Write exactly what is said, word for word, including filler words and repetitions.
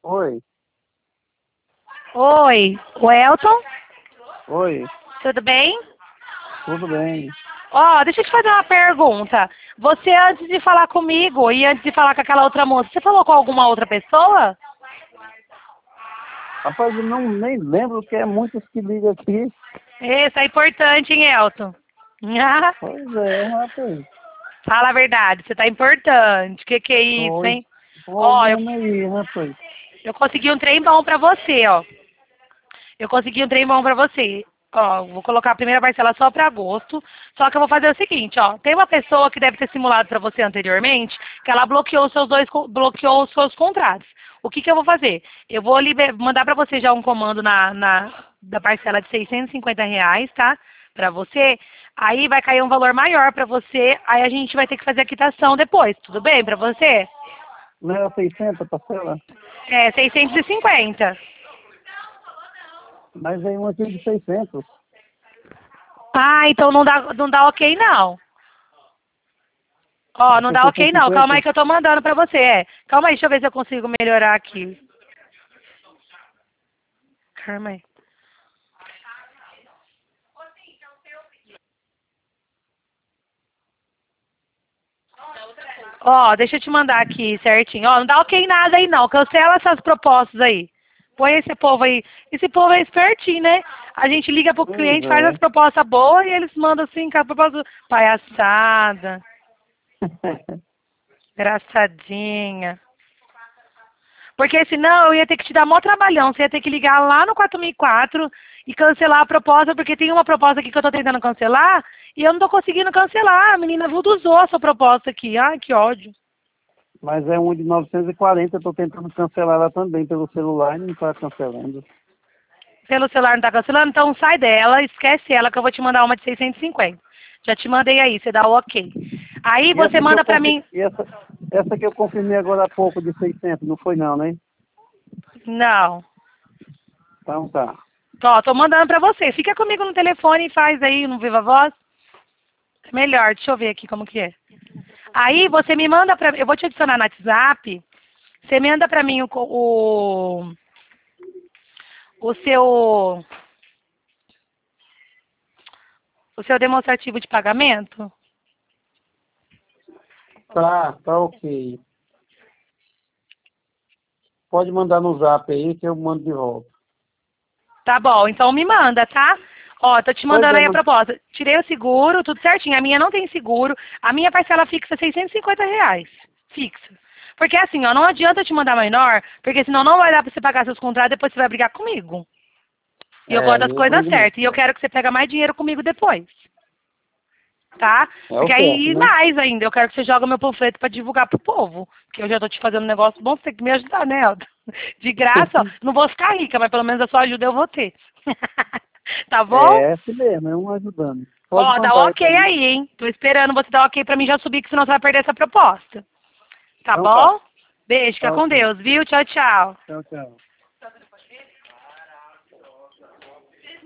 Oi, Oi, o Elton, oi, tudo bem? tudo bem. Ó, deixa eu te fazer uma pergunta. Você, antes de falar comigo e antes de falar com aquela outra moça, você falou com alguma outra pessoa? Rapaz, eu não nem lembro que é muitos que ligam aqui. Isso é importante, hein, Elton? Ah, Pois é, rapaz. fala a verdade, você tá importante. Que que é isso, Oi, hein? tô Ó, eu, olhando aí, rapaz. eu consegui um trem bom pra você, ó. Eu consegui um trem bom pra você. Ó, vou colocar a primeira parcela só para agosto. Só que eu vou fazer o seguinte, ó. Tem uma pessoa que deve ter simulado para você anteriormente, que ela bloqueou os seus dois, co- bloqueou os seus contratos. O que que eu vou fazer? Eu vou liber- mandar para você já um comando na, na da parcela de seiscentos e cinquenta reais, tá? Para você. Aí vai cair um valor maior para você. Aí a gente vai ter que fazer a quitação depois. Tudo bem para você? Não era seiscentos parcela? É seiscentos e cinquenta. Mas veio um aqui de seiscentos. Ah, então não dá, não dá ok não. Ó, não Foi dá ok seiscentos e não. Calma aí cinquenta? que eu tô mandando pra você. É. Calma aí, deixa eu ver se eu consigo melhorar aqui. Calma aí. Ó, deixa eu te mandar aqui certinho. Ó, não dá ok nada aí não. Cancela essas propostas aí. Põe esse povo aí. Esse povo é espertinho, né? A gente liga pro Pois cliente, faz as propostas boas e eles mandam assim, com a proposta palhaçada. é. Engraçadinha. Porque senão eu ia ter que te dar mó trabalhão. Você ia ter que ligar lá no quatro mil e quatro e cancelar a proposta, porque tem uma proposta aqui que eu tô tentando cancelar e eu não tô conseguindo cancelar. A menina usou essa proposta aqui. Ai, que ódio. Mas é um de novecentos e quarenta, eu tô tentando cancelar ela também pelo celular e não tá cancelando. Pelo celular não tá cancelando? Então sai dela, esquece ela que eu vou te mandar uma de seiscentos e cinquenta. Já te mandei aí, você dá o ok. Aí E você essa que eu manda pra confirmei, mim. essa, essa que eu confirmei agora há pouco de seiscentos, não foi não, né? Não. Então tá. Tô, tô mandando pra você. Fica comigo no telefone e faz aí no Viva Voz. É melhor, deixa eu ver aqui como que é. Aí você me manda pra. Eu vou te adicionar no WhatsApp. Você manda pra mim o, co- o, o seu o seu demonstrativo de pagamento. Tá, tá ok. Pode mandar no zap aí que eu mando de volta. Tá bom, então me manda, tá? Ó, tô te Pois mandando é, aí a mas proposta. Tirei o seguro, tudo certinho. A minha não tem seguro. A minha parcela fixa é seiscentos e cinquenta reais. Fixa. Porque assim, ó, não adianta eu te mandar menor, porque senão não vai dar pra você pagar seus contratos, depois você vai brigar comigo. E eu é, gosto aí das eu coisas brigo mesmo. certas. E eu quero que você pegue mais dinheiro comigo depois. Tá? É o Porque certo, aí, né? mais ainda, eu quero que você jogue meu panfleto pra divulgar pro povo. Porque eu já tô te fazendo um negócio bom, você tem que me ajudar, né, Elton? De graça, ó. Não vou ficar rica, mas pelo menos a sua ajuda eu vou ter. Tá bom? É esse mesmo, é um ajudando. Pode Ó, dá mandar aí ok pra mim. aí, hein? Tô esperando você dar ok pra mim já subir, que senão você vai perder essa proposta. Tá Então tá. bom? Beijo, fica Tá com ok. Deus, viu? Tchau, tchau. Tchau, tchau.